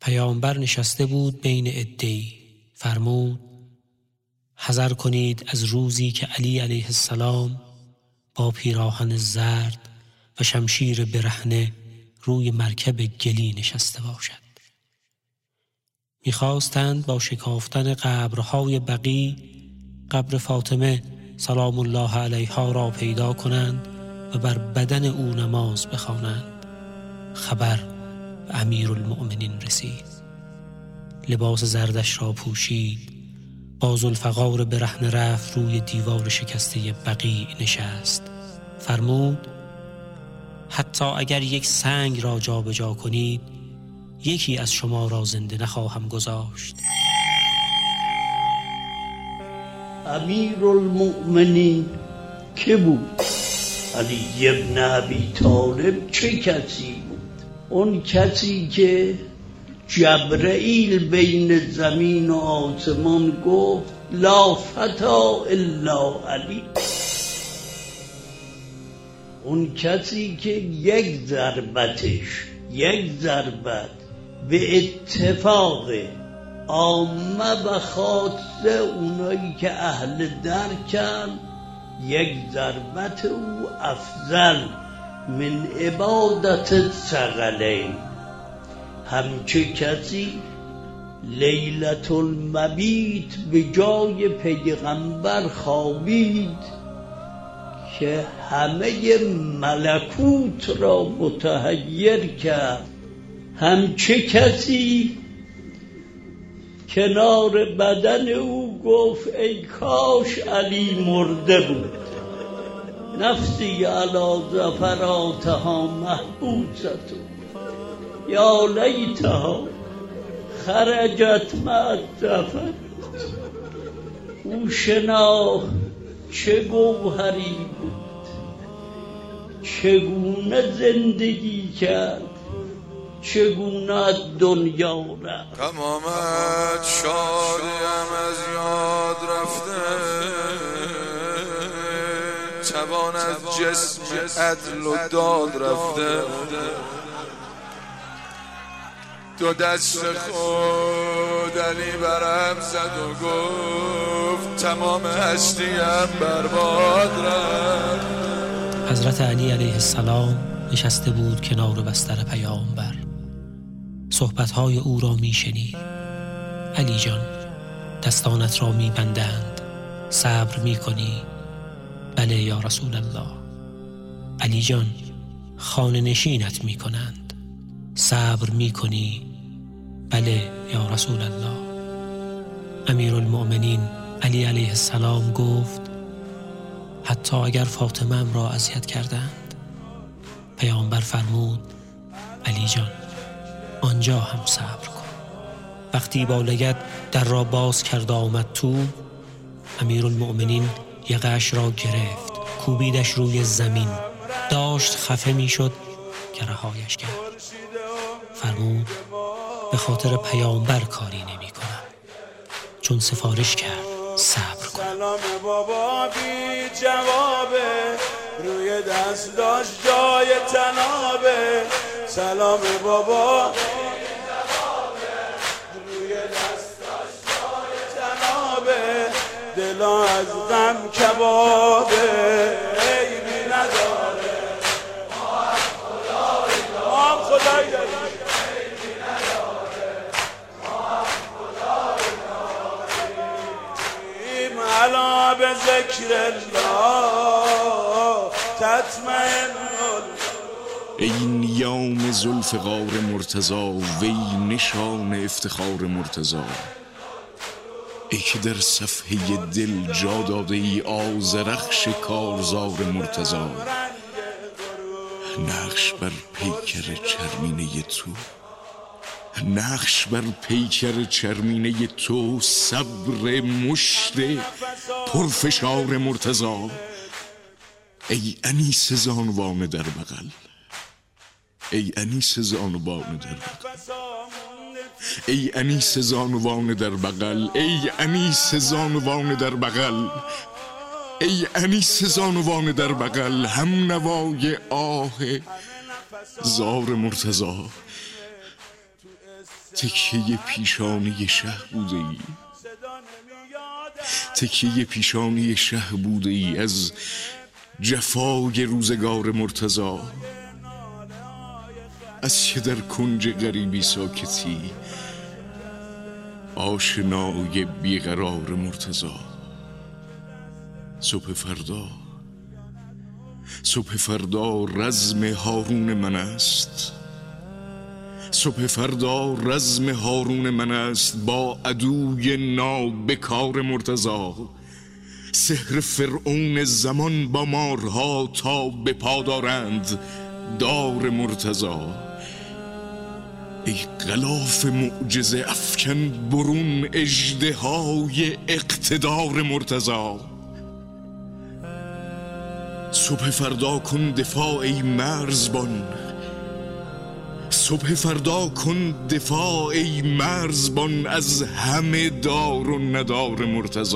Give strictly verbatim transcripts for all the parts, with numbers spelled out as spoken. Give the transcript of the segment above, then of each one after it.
پیامبر نشسته بود بین عده‌ای. فرمود حذر کنید از روزی که علی علیه السلام با پیراهن زرد و شمشیر برهنه روی مرکب گلی نشسته باشد. می‌خواستند با شکافتن قبرهای بقیع قبر فاطمه سلام الله علیها را پیدا کنند و بر بدن او نماز بخوانند. خبر به امیرالمؤمنین رسید. لباس زردش را پوشید، با ذوالفقار برهنه رفت روی دیوار شکسته بقیع نشست. فرمود حتی اگر یک سنگ را جابجا کنید یکی از شما را زنده نخواهم گذاشت. امیرالمؤمنین که بود؟ علی ابن ابی طالب چه کسی بود؟ اون کسی که جبرئیل بین زمین و آسمان گفت لا فتا الا علی. اون کسی که یک ضربتش یک ضربت به اتفاق عامه و خاصه اونایی که اهل درکن، یک ضربت او افضل من عبادت ثقلین. همچه کسی لیلت المبیت به جای پیغمبر خوابید که همه ملکوت را متحیر کرد. همچه کسی کنار بدن او گفت ای کاش علی مرده بود. نفسی علی زفراتها محبوستو یا لیتها خرجت مع الزفر. او شناخت چه گوهری بود، چگونه زندگی کرد، چگونه دنیا رفت. تمامت شادیم از یاد رفته، توان از جسم عدل و داد رفته. دو دست خود علی برم زد و گفت تمام هستیم برباد رفت. حضرت علی علیه السلام نشسته بود کنار بستر پیامبر. صحبتهای او را می شنید. علی جان دستانت را می بندند، صبر می کنی؟ بله یا رسول الله. علی جان خانه نشینت می کنند، صبر می کنی؟ بله یا رسول الله. امیرالمؤمنین علی علیه السلام گفت حتی اگر فاطمه ام را اذیت کردند. پیامبر فرمود علی جان آنجا هم صبر کن. وقتی با لگد در را باز کرد آمد تو، امیرالمؤمنین یقه‌اش را گرفت، کوبیدش روی زمین، داشت خفه می شد که رهایش کرد. فرمود به خاطر پیامبر کاری نمی کنم، چون سفارش کرد صبر کن. سلام بابا بی جوابه، روی دست داشت جای تنابه. سلام بابا بی جوابه، روی دست داشت جای تنابه. دلا از غم کبابه، عیبی نداره ما هم خدایی داریم، ما هم خدایی داریم. عیبی نداره ما هم خدایی داریم. علا به ذکر الله تطمئن. ای نیام ذوالفقار مرتضی، وی نشان افتخار مرتضی. ای که در صفحه دل جا داده ای آذرخش کارزار مرتضی. نقش بر پیکر چرمینه تو، نقش بر پیکر چرمینه تو، صبر مشت پرفشار مرتضی. ای انیس زانوان در بغل، ای انیس زانوان در بغل، ای انیس زانوان در بغل، ای انیس زانوان در بغل، ای انیس زانوان در بغل. هم نوای آه زار مرتضی. تکیه پیشانی شه بوده ای، تکیه پیشانی شه بوده ای از جفای روزگار مرتضی، از که در کنج غریبی ساکتی آشنای بیقرار مرتضی. صبح فردا، صبح فردا رزم هارون من است، صبح فردا رزم هارون من است با عدوی نابکار مرتضی. سحر فرعون زمان با مارها تا به پا دارند دار مرتضی. ای غلاف معجزه افکن برون اژدهای اقتدار مرتضی. صبح فردا کن دفاع ای مرزبان، صبح فردا کن دفاع ای مرزبان از همه دار و ندار مرتضی.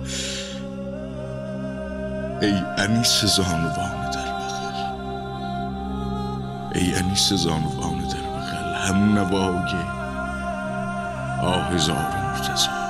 ای انیس زانوان در بغل، ای انیس زانوان در بغل، هم نوای آه هزار مرتضی.